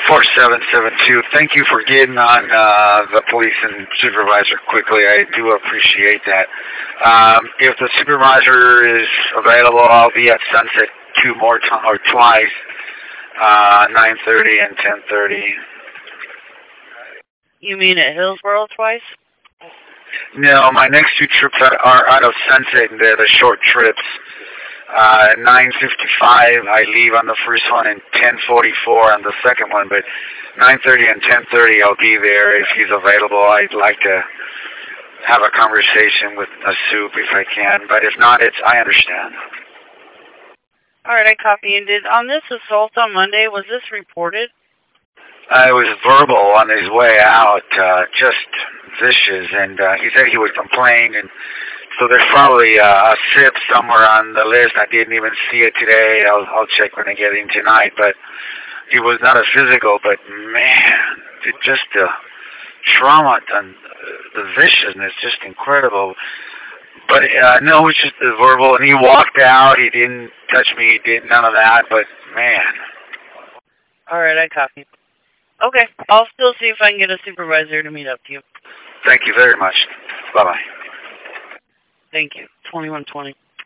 4772. Thank you for getting on the police and supervisor quickly. I do appreciate that. If the supervisor is available, I'll be at Sunset twice, 9:30 and 10:30. You mean at Hillsboro twice? No, my next two trips are out of Sunset, and they're the short trips. 9:55, I leave on the first one, and 10:44 on the second one. But 9:30 and 10:30, I'll be there if he's available. I'd like to have a conversation with a soup if I can, but if not, I understand. All right, I copy. And on this assault on Monday, was this reported? It was verbal on his way out, just vicious, and he said he would complain, and so there's probably a SIP somewhere on the list. I didn't even see it today. I'll check when I get in tonight, but it was not a physical, but man, just the trauma and the viciousness, just incredible. But no, it's just the verbal, and he walked out. He didn't touch me. He did none of that, but man. All right, I copy. Okay, I'll still see if I can get a supervisor to meet up to you. Thank you very much. Bye-bye. Thank you. 2120.